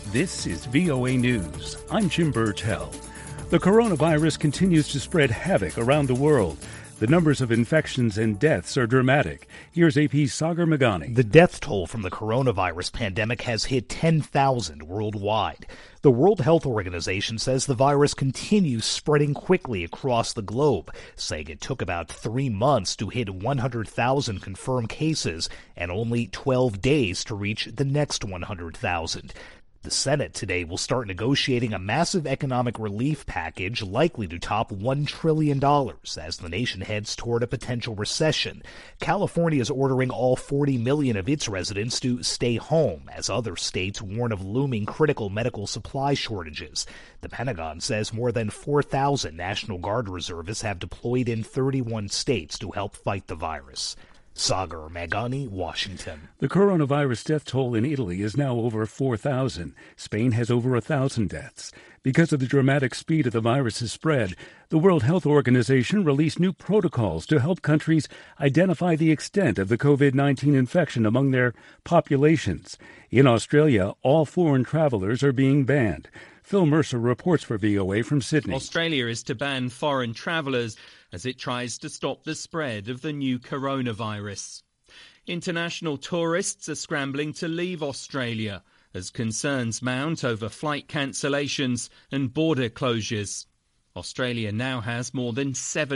This is VOA News. I'm Jim Burtell. The coronavirus continues to spread havoc around the world. The numbers of infections and deaths are dramatic. Here's AP's Sagar Meghani. The death toll from the coronavirus pandemic has hit 10,000 worldwide. The World Health Organization says the virus continues spreading quickly across the globe, saying it took about 3 months to hit 100,000 confirmed cases and only 12 days to reach the next 100,000. The Senate today will start negotiating a massive economic relief package likely to top $1 trillion as the nation heads toward a potential recession. California is ordering all 40 million of its residents to stay home as other states warn of looming critical medical supply shortages. The Pentagon says more than 4,000 National Guard reservists have deployed in 31 states to help fight the virus. Sagar Meghani, Washington. The coronavirus death toll in Italy is now over 4,000. Spain has over 1,000 deaths. Because of the dramatic speed of the virus's spread, the World Health Organization released new protocols to help countries identify the extent of the COVID-19 infection among their populations. In Australia, all foreign travelers are being banned. Phil Mercer reports for VOA from Sydney. Australia is to ban foreign travellers as it tries to stop the spread of the new coronavirus. International tourists are scrambling to leave Australia as concerns mount over flight cancellations and border closures. Australia now has more than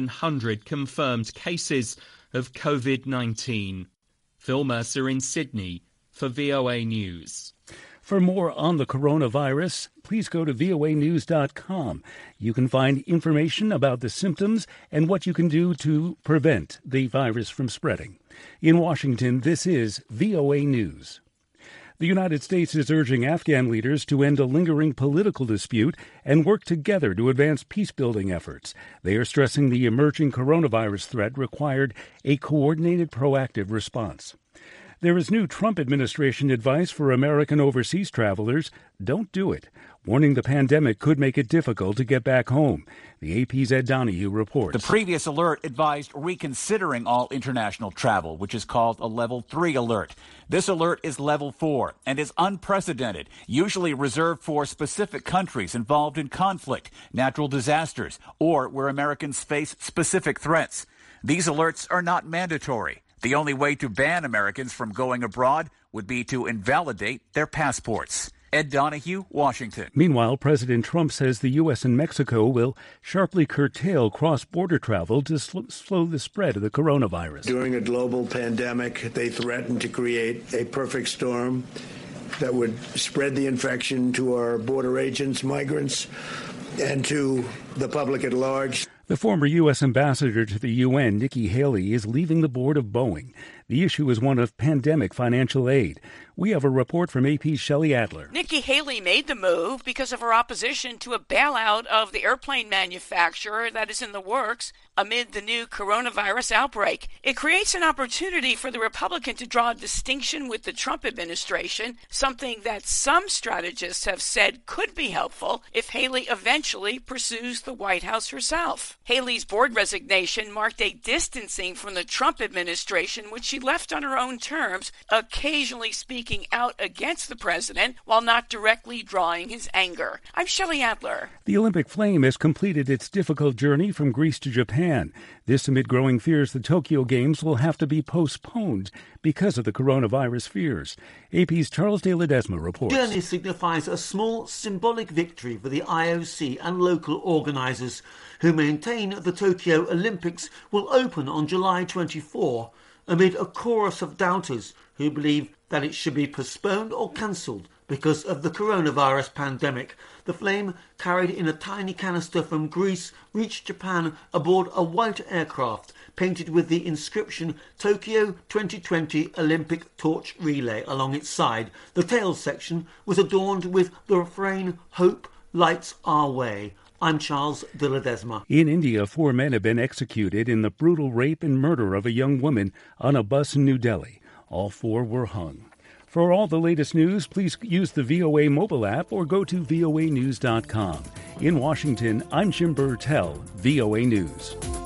700 confirmed cases of COVID-19. Phil Mercer in Sydney for VOA News. For more on the coronavirus, please go to voanews.com. You can find information about the symptoms and what you can do to prevent the virus from spreading. In Washington, this is VOA News. The United States is urging Afghan leaders to end a lingering political dispute and work together to advance peace-building efforts. They are stressing the emerging coronavirus threat required a coordinated, proactive response. There is new Trump administration advice for American overseas travelers. Don't do it, warning the pandemic could make it difficult to get back home. The AP's Ed Donahue reports. The previous alert advised reconsidering all international travel, which is called a Level 3 alert. This alert is Level 4 and is unprecedented, usually reserved for specific countries involved in conflict, natural disasters, or where Americans face specific threats. These alerts are not mandatory. The only way to ban Americans from going abroad would be to invalidate their passports. Ed Donahue, Washington. Meanwhile, President Trump says the U.S. and Mexico will sharply curtail cross-border travel to slow the spread of the coronavirus. During a global pandemic, they threatened to create a perfect storm that would spread the infection to our border agents, migrants, and to the public at large. The former U.S. ambassador to the UN, Nikki Haley, is leaving the board of Boeing. The issue is one of pandemic financial aid. We have a report from AP's Shelley Adler. Nikki Haley made the move because of her opposition to a bailout of the airplane manufacturer that is in the works amid the new coronavirus outbreak. It creates an opportunity for the Republican to draw a distinction with the Trump administration, something that some strategists have said could be helpful if Haley eventually pursues the White House herself. Haley's board resignation marked a distancing from the Trump administration, which she left on her own terms, occasionally speaking out against the president while not directly drawing his anger. I'm Shelley Adler. The Olympic flame has completed its difficult journey from Greece to Japan. This amid growing fears the Tokyo Games will have to be postponed because of the coronavirus fears. AP's Charles de Ledesma reports. The journey signifies a small symbolic victory for the IOC and local organisers, who maintain the Tokyo Olympics will open on July 24, amid a chorus of doubters who believe that it should be postponed or cancelled because of the coronavirus pandemic. The flame, carried in a tiny canister from Greece, reached Japan aboard a white aircraft painted with the inscription Tokyo 2020 Olympic Torch Relay along its side. The tail section was adorned with the refrain, "Hope lights our way." I'm Charles de Ledesma. In India, 4 men have been executed in the brutal rape and murder of a young woman on a bus in New Delhi. All 4 were hung. For all the latest news, please use the VOA mobile app or go to voanews.com. In Washington, I'm Jim Burtell, VOA News.